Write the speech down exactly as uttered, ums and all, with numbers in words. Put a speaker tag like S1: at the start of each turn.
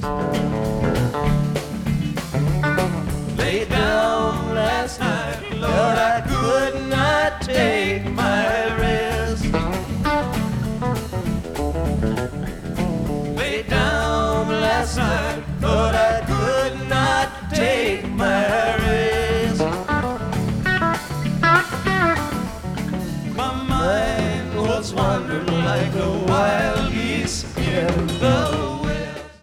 S1: Lay down last night, Lord, I could not take my rest. Lay down last night, Lord, I